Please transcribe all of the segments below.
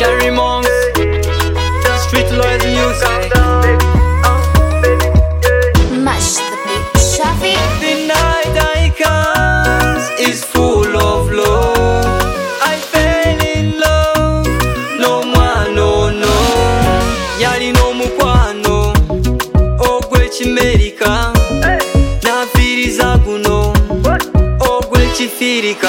Sherry Monks, Street Lawyers Music. Mash the beat, Shafi. The night I comes is full of love. I fell in love, no one, no. Yali no mukwano, ogwe chimerika. Na firiza guno, ogwe chifirika.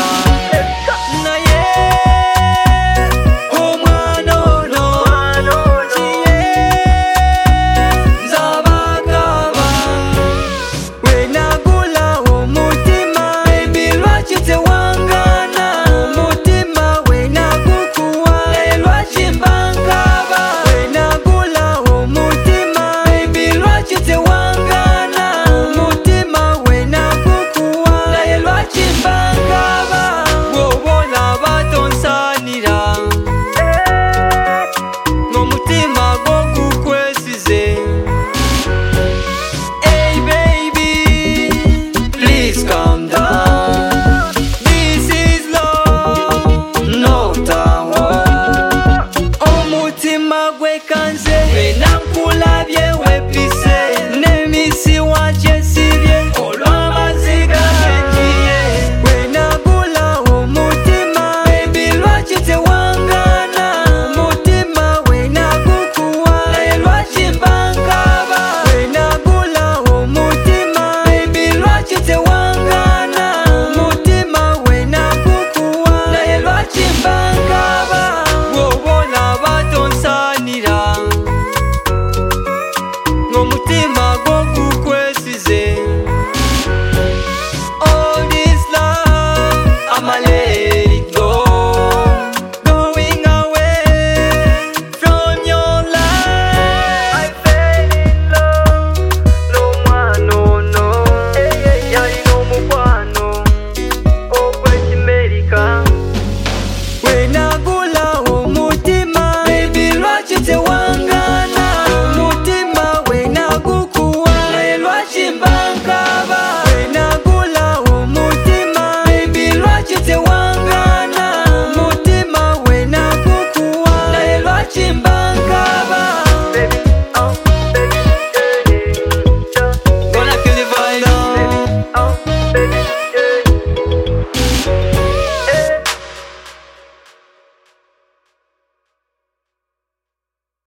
Wangana, umutima we nagukuwa, lelwa chimba.